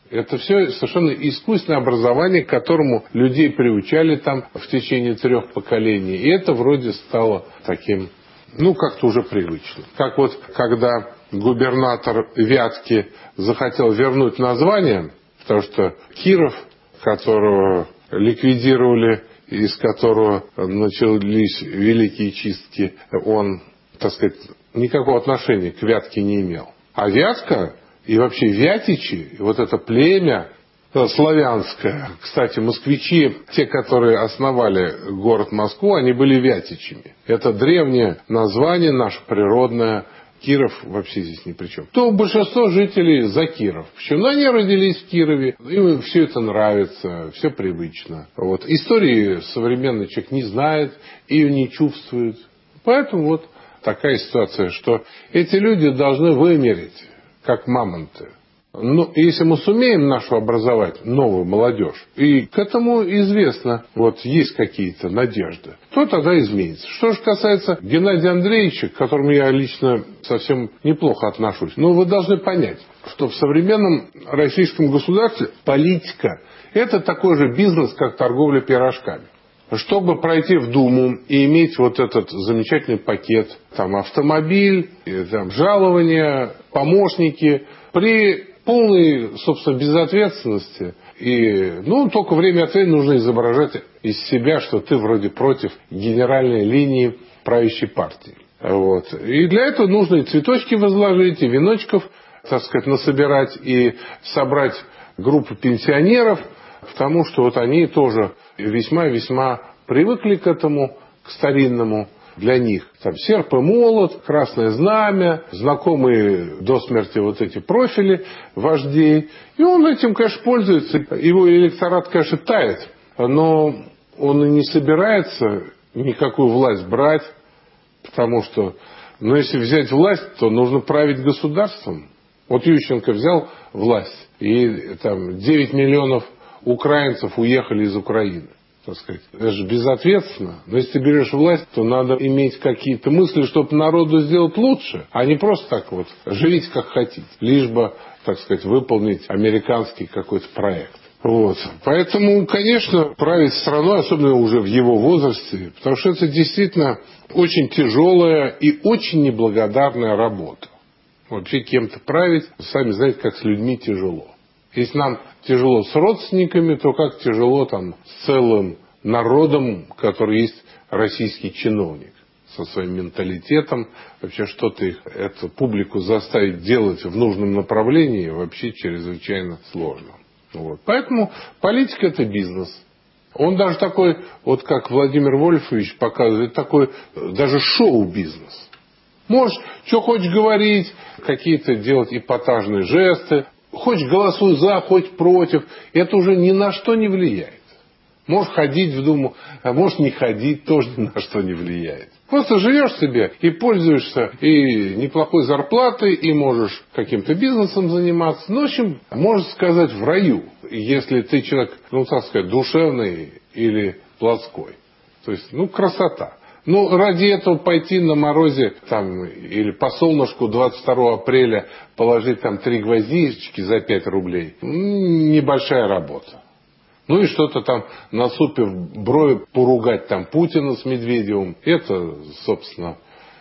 Это все совершенно искусственное образование, к которому людей приучали там в течение 3 поколений. И это вроде стало таким, как-то уже привычным. Как вот, когда губернатор Вятки захотел вернуть название, потому что Киров, которого ликвидировали, из которого начались великие чистки, он, так сказать, никакого отношения к Вятке не имел. А Вятка и вообще вятичи, и вот это племя славянское, кстати, москвичи, те, которые основали город Москву, они были вятичами. Это древнее название, наше природное. Киров вообще здесь ни при чем. То большинство жителей за Киров. Почему? Они родились в Кирове, им все это нравится, все привычно. Вот. Истории современный человек не знает, ее не чувствует. Поэтому вот такая ситуация, что эти люди должны вымереть, как мамонты. Но если мы сумеем нашу образовать, новую молодежь, и к этому известно, вот есть какие-то надежды, то тогда изменится. Что же касается Геннадия Андреевича, к которому я лично совсем неплохо отношусь, но вы должны понять, что в современном российском государстве политика – это такой же бизнес, как торговля пирожками. Чтобы пройти в Думу и иметь вот этот замечательный пакет, там автомобиль, там жалования, помощники, при полной, собственно, безответственности. И, только время от времени нужно изображать из себя, что ты вроде против генеральной линии правящей партии. Вот. И для этого нужно и цветочки возложить, и веночков, так сказать, насобирать, и собрать группу пенсионеров, потому что вот они тоже весьма-весьма привыкли к этому, к старинному. Для них там серп и молот, красное знамя, знакомые до смерти вот эти профили вождей. И он этим, конечно, пользуется. Его электорат, конечно, тает, но он и не собирается никакую власть брать, потому что, если взять власть, то нужно править государством. Вот Ющенко взял власть, и там 9 миллионов украинцев уехали из Украины. Так сказать, это же безответственно. Но если ты берешь власть, то надо иметь какие-то мысли, чтобы народу сделать лучше, а не просто так вот живите как хотите, лишь бы, так сказать, выполнить американский какой-то проект. Вот. Поэтому, конечно, править страной, особенно уже в его возрасте, потому что это действительно очень тяжелая и очень неблагодарная работа. Вообще кем-то править, сами знаете, как с людьми тяжело. Если нам тяжело с родственниками, то как тяжело там с целым народом, который есть российский чиновник, со своим менталитетом. Вообще что-то эту публику заставить делать в нужном направлении вообще чрезвычайно сложно. Вот. Поэтому политика – это бизнес. Он даже такой, вот как Владимир Вольфович показывает, такой даже шоу-бизнес. Можешь, что хочешь говорить, какие-то делать эпатажные жесты. Хочешь голосуй за, хоть против. Это уже ни на что не влияет. Можешь ходить в Думу, а можешь не ходить, тоже ни на что не влияет. Просто живешь себе и пользуешься и неплохой зарплатой, и можешь каким-то бизнесом заниматься. В общем, можно сказать, в раю, если ты человек, так сказать, душевный или плотской. То есть, красота. Ради этого пойти на морозе там, или по солнышку 22 апреля положить там 3 гвоздички за 5 рублей. Небольшая работа. И что-то там насупив брови поругать там Путина с Медведевым. Это, собственно,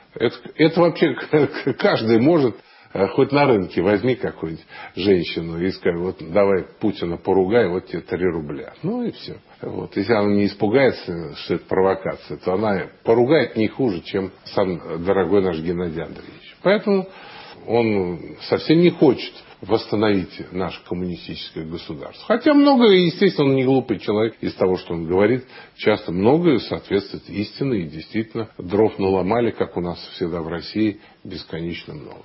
это вообще каждый может. Хоть на рынке возьми какую-нибудь женщину и скажи, вот давай Путина поругай, вот тебе 3 рубля. И все. Вот. Если она не испугается, что это провокация, то она поругает не хуже, чем сам дорогой наш Геннадий Андреевич. Поэтому он совсем не хочет восстановить наше коммунистическое государство. Хотя многое, естественно, он не глупый человек, из того, что он говорит, часто многое соответствует истине, и действительно дров наломали, как у нас всегда в России, бесконечно много.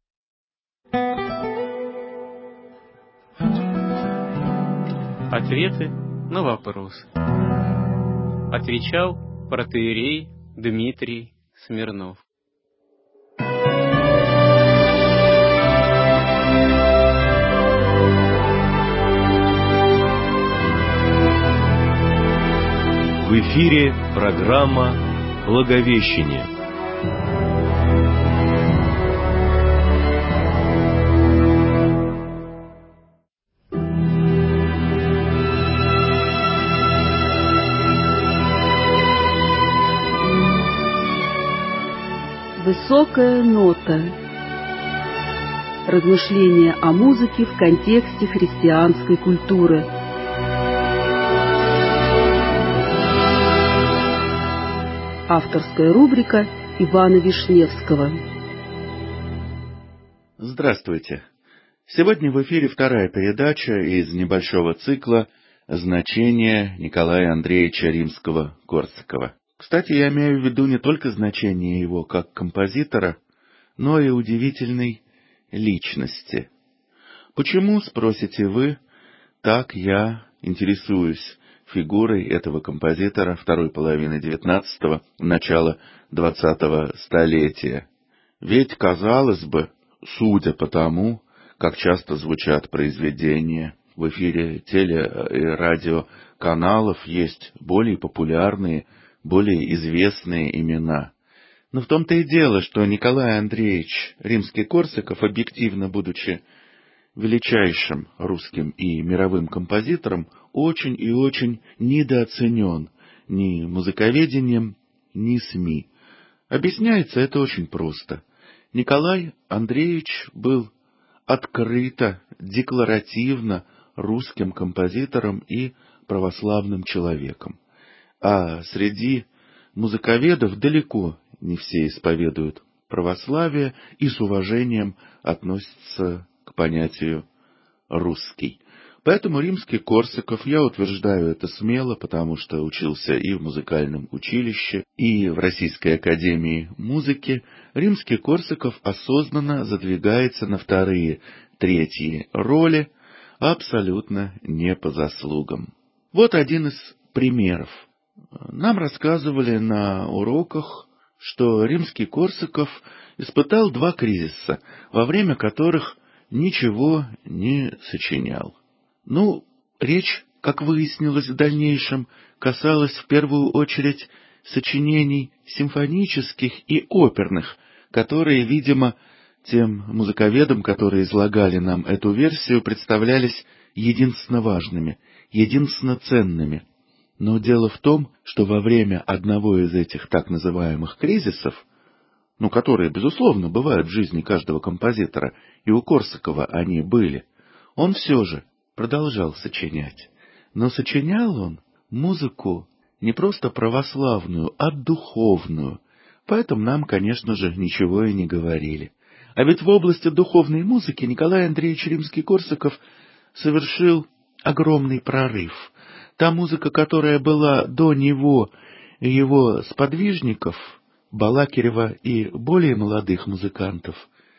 Ответы на вопросы. Отвечал протоиерей Дмитрий Смирнов. В эфире программа «Благовещение». Высокая нота. Размышления о музыке в контексте христианской культуры. Авторская рубрика Ивана Вишневского. Здравствуйте. Сегодня в эфире вторая передача из небольшого цикла «Значение Николая Андреевича Римского-Корсакова». Кстати, я имею в виду не только значение его как композитора, но и удивительной личности. Почему, спросите вы, так я интересуюсь фигурой этого композитора второй половины XIX, начала XX столетия? Ведь, казалось бы, судя по тому, как часто звучат произведения в эфире теле- и радиоканалов, есть более популярные, более известные имена. Но в том-то и дело, что Николай Андреевич Римский-Корсаков, объективно будучи величайшим русским и мировым композитором, очень и очень недооценен ни музыковедением, ни СМИ. Объясняется это очень просто. Николай Андреевич был открыто, декларативно русским композитором и православным человеком. А среди музыковедов далеко не все исповедуют православие и с уважением относятся к понятию «русский». Поэтому Римский-Корсаков, я утверждаю это смело, потому что учился и в музыкальном училище, и в Российской академии музыки, Римский-Корсаков осознанно задвигается на вторые, третьи роли, абсолютно не по заслугам. Вот один из примеров. Нам рассказывали на уроках, что Римский-Корсаков испытал два кризиса, во время которых ничего не сочинял. Речь, как выяснилось в дальнейшем, касалась в первую очередь сочинений симфонических и оперных, которые, видимо, тем музыковедам, которые излагали нам эту версию, представлялись единственно важными, единственно ценными. Но дело в том, что во время одного из этих так называемых кризисов, которые, безусловно, бывают в жизни каждого композитора, и у Корсакова они были, он все же продолжал сочинять. Но сочинял он музыку не просто православную, а духовную. Поэтому нам, конечно же, ничего и не говорили. А ведь в области духовной музыки Николай Андреевич Римский-Корсаков совершил огромный прорыв. Та музыка, которая была до него и его сподвижников, Балакирева и более молодых музыкантов,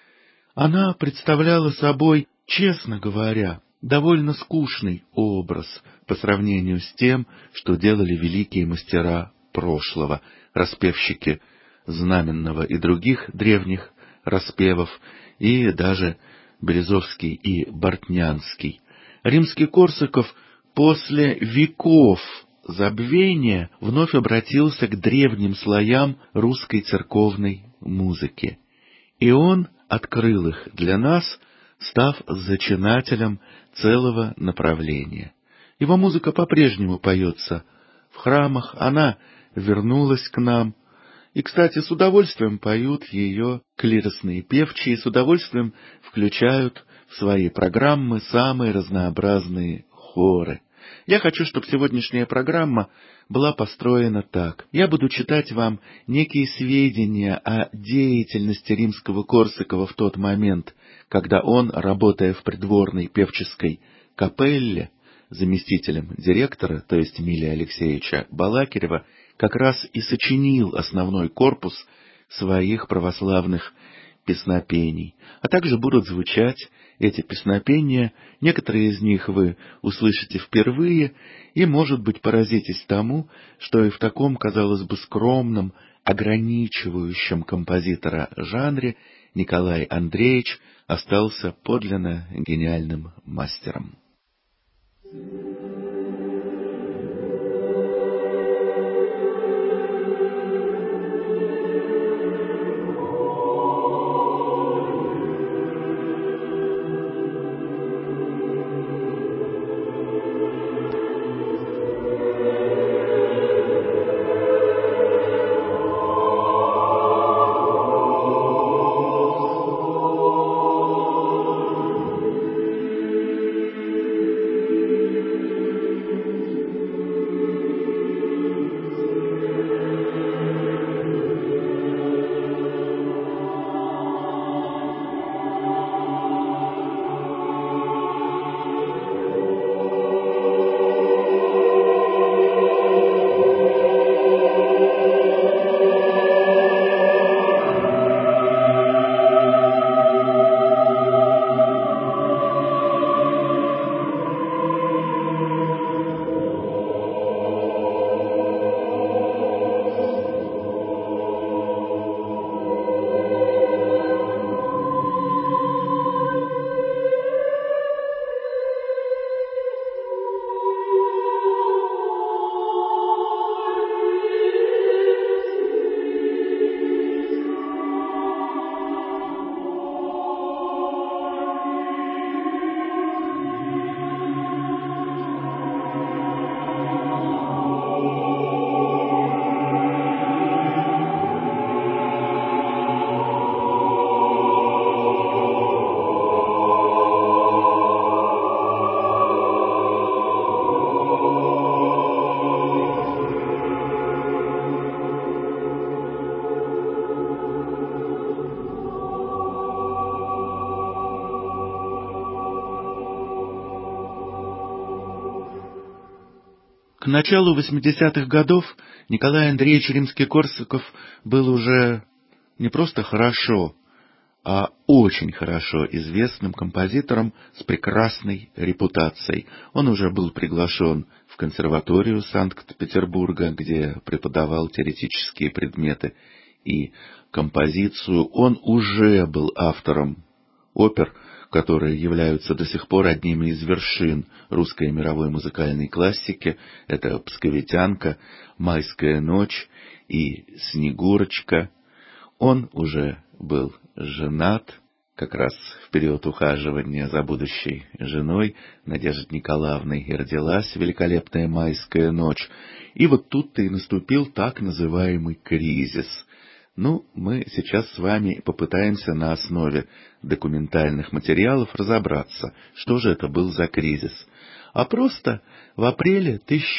она представляла собой, честно говоря, довольно скучный образ по сравнению с тем, что делали великие мастера прошлого, распевщики Знаменного и других древних распевов, и даже Березовский и Бортнянский. Римский-Корсаков после веков забвения вновь обратился к древним слоям русской церковной музыки. И он открыл их для нас, став зачинателем целого направления. Его музыка по-прежнему поется в храмах, она вернулась к нам. И, кстати, с удовольствием поют ее клиросные певчие, с удовольствием включают в свои программы самые разнообразные хоры. Я хочу, чтобы сегодняшняя программа была построена так. Я буду читать вам некие сведения о деятельности Римского-Корсакова в тот момент, когда он, работая в придворной певческой капелле, заместителем директора, то есть Эмилия Алексеевича Балакирева, как раз и сочинил основной корпус своих православных песнопений. А также будут звучать эти песнопения, некоторые из них вы услышите впервые, и, может быть, поразитесь тому, что и в таком, казалось бы, скромном, ограничивающем композитора жанре Николай Андреевич остался подлинно гениальным мастером. К началу 80-х годов Николай Андреевич Римский-Корсаков был уже не просто хорошо, а очень хорошо известным композитором с прекрасной репутацией. Он уже был приглашен в консерваторию Санкт-Петербурга, где преподавал теоретические предметы и композицию. Он уже был автором опер, которые являются до сих пор одними из вершин русской и мировой музыкальной классики. Это «Псковитянка», «Майская ночь» и «Снегурочка». Он уже был женат, как раз в период ухаживания за будущей женой Надеждой Николаевной, и родилась великолепная «Майская ночь». И вот тут-то и наступил так называемый кризис. Мы сейчас с вами попытаемся на основе документальных материалов разобраться, что же это был за кризис. А просто в апреле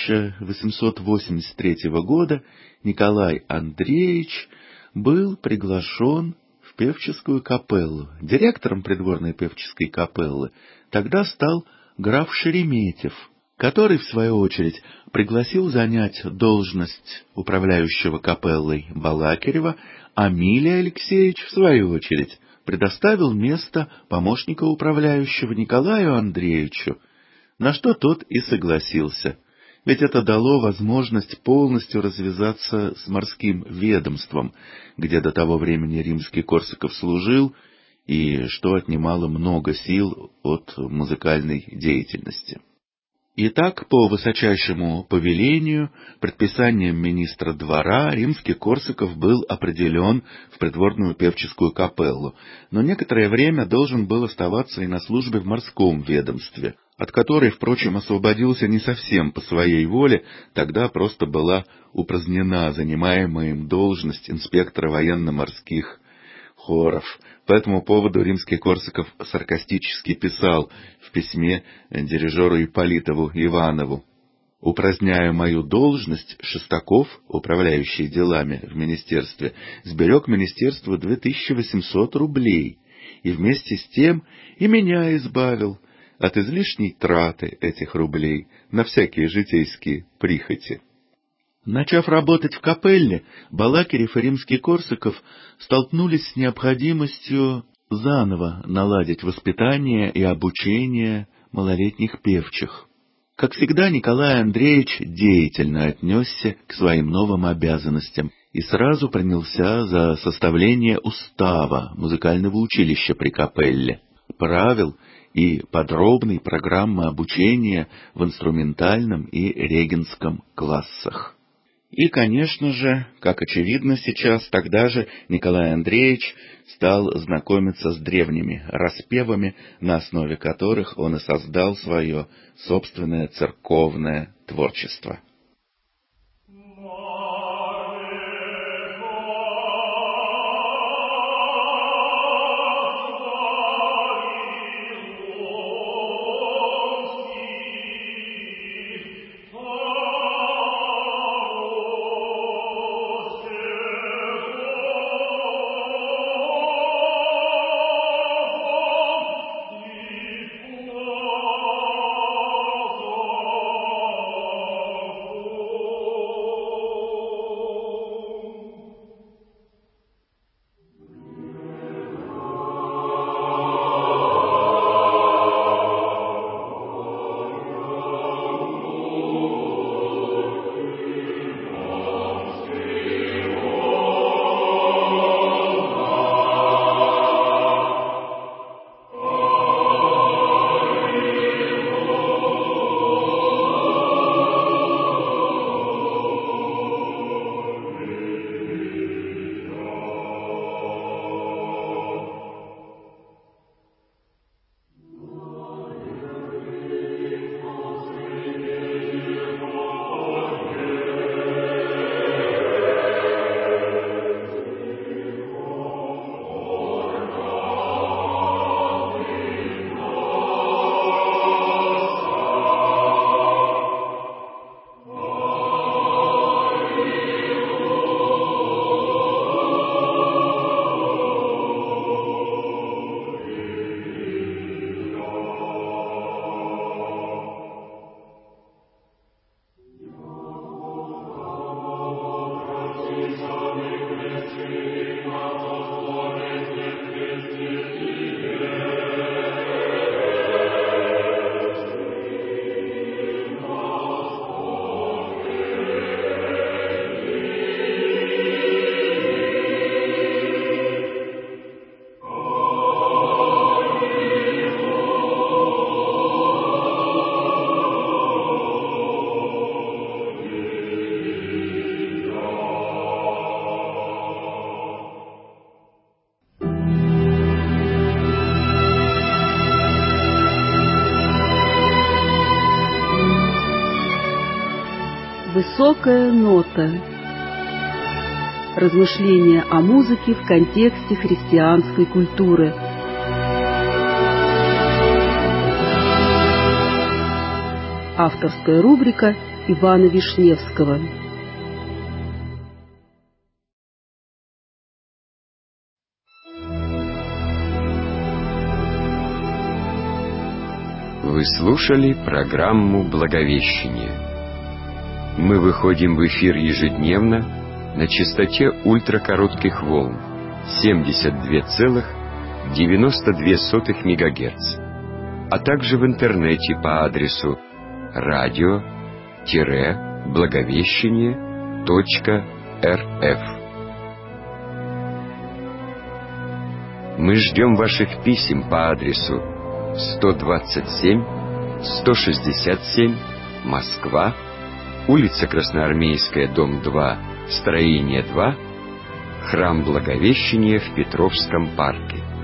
1883 года Николай Андреевич был приглашен в певческую капеллу. Директором придворной певческой капеллы тогда стал граф Шереметьев, который, в свою очередь, пригласил занять должность управляющего капеллой Балакирева, а Милий Алексеевич, в свою очередь, предоставил место помощника управляющего Николаю Андреевичу, на что тот и согласился. Ведь это дало возможность полностью развязаться с морским ведомством, где до того времени Римский-Корсаков служил, и что отнимало много сил от музыкальной деятельности. Итак, по высочайшему повелению, предписанием министра двора, Римский-Корсаков был определен в придворную певческую капеллу, но некоторое время должен был оставаться и на службе в морском ведомстве, от которой, впрочем, освободился не совсем по своей воле, тогда просто была упразднена занимаемая им должность инспектора военно-морских хоров. По этому поводу Римский-Корсаков саркастически писал в письме дирижеру Ипполитову Иванову: «Упраздняя мою должность, Шестаков, управляющий делами в министерстве, сберег министерству 2800 рублей, и вместе с тем и меня избавил от излишней траты этих рублей на всякие житейские прихоти». Начав работать в капелле, Балакирев и Римский-Корсаков столкнулись с необходимостью заново наладить воспитание и обучение малолетних певчих. Как всегда, Николай Андреевич деятельно отнесся к своим новым обязанностям и сразу принялся за составление устава музыкального училища при капелле, правил и подробной программы обучения в инструментальном и регентском классах. И, конечно же, как очевидно сейчас, тогда же Николай Андреевич стал знакомиться с древними распевами, на основе которых он и создал свое собственное церковное творчество. Высокая нота. Размышления о музыке в контексте христианской культуры. Авторская рубрика Ивана Вишневского. Вы слушали программу «Благовещение». Мы выходим в эфир ежедневно на частоте ультракоротких волн 72,92 МГц, а также в интернете по адресу radio-благовещение.рф. Мы ждем ваших писем по адресу 127, 167, Москва, улица Красноармейская, дом 2, строение 2, храм Благовещения в Петровском парке.